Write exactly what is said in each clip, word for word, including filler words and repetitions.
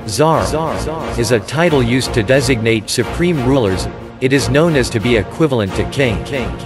Czar is a title used to designate supreme rulers. It is known as to be equivalent to king.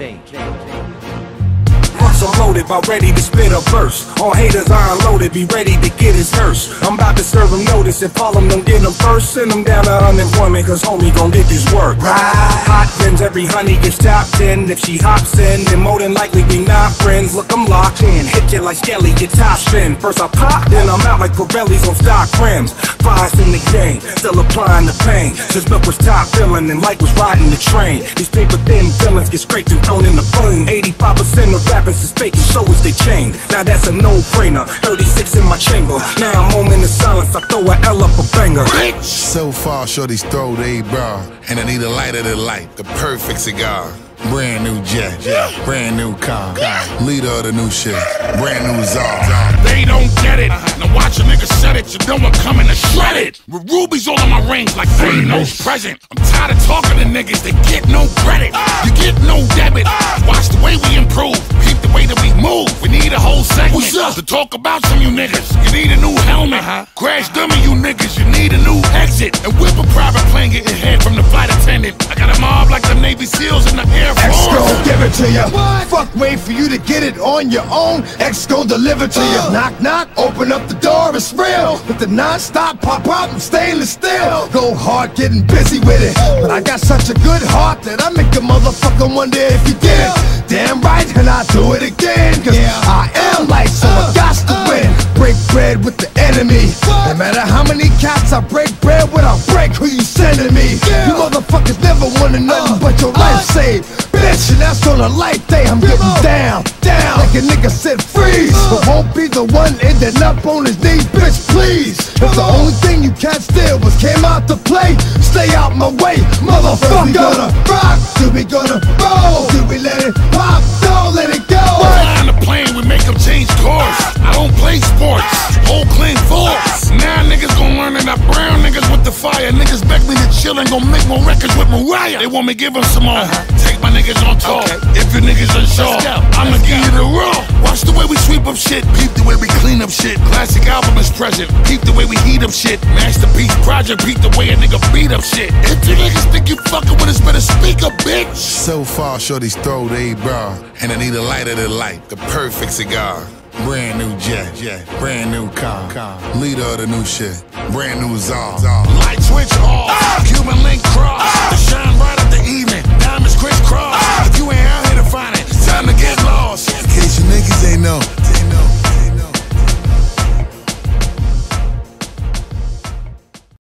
I'm loaded, about ready to spit a verse. All haters are unloaded, be ready to get his hearse. I'm about to serve them notice, if all them don't get them first, send them down to unemployment, cause homie gon' get this work. Right. Hot pins, every honey gets top ten. If she hops in, then more than likely we not friends. Look, I'm locked in, hit you like Skelly, get top spin. First I pop, then I'm out like Pirelli's on stock rims. Fives in the game, still applying the pain. Since milk was top filling and light was riding the train. These paper thin villains get scraped and thrown in the boom. eighty-five percent of rappers is fake and so is they chain. Now that's a no-brainer, thirty-six in my chamber. Now I'm home in the silence, I throw a L up a banger. So far, shorties throw they bra, and I need a lighter than light, the perfect cigar. Brand new jet, brand new car, leader of the new shit, brand new czar. They don't get it, now watch a nigga set it, you know I'm coming to shred it. With rubies all on my rings like Thanos present. I'm tired of talking to niggas, they get no credit. You get no debit, watch the way we improve, peep the way that we move. We need a whole segment to talk about some you niggas. You need a new helmet, crash dummy you niggas, you need a new exit. And whip a private plane, get your head from the flight attendant. I got a mob like the Navy SEALs in the Air Force. X gon' give it to ya. Fuck, wait for you to get it on your own. X gon' deliver to ya. Knock, knock, open up the door, it's real. With the non-stop pop-out and stainless steel. Go hard, getting busy with it. But I got such a good heart that I make a motherfucker wonder if you did it. Damn right, and I do it again. Cause I am light, so I got to win. Break bread with the enemy. No matter how many cats I break bread with, I'll break who you sending me. You motherfuckers never wanted nothing but your life saved. Bitch, and that's on a light day, I'm getting down, down like a nigga said freeze. But won't be the one ending up on his knees, bitch, please. If the only thing you can't steal was came out to play, stay out my way, motherfucker. We gonna rock, do we gonna roll? Do we let it pop? Don't let it go. Fly on the plane, we make them change course. I don't play sports, whole clean force. Now niggas gon' learn that I brown niggas with the fire. Niggas beg me to chill and gon' make more records with Mariah. They want me give them some more, take my niggas on tour. Okay. If you niggas unsure, I'ma give you the raw. Watch the way we sweep up shit, peep the way we clean up shit. Classic album is present, peep the way we heat up shit. Masterpiece project, peep the way a nigga beat up shit. If you niggas think you fucking with us, better speak up, bitch. So far, shorties throw they bra, and I need a lighter than light, the perfect cigar. Brand new jet, brand new car, leader of the new shit, brand new czar. Light switch off, Cuban link cross, to shine bright up the evening, diamonds crisscross. If you ain't out here to find it, it's time to get lost. In case you niggas ain't know,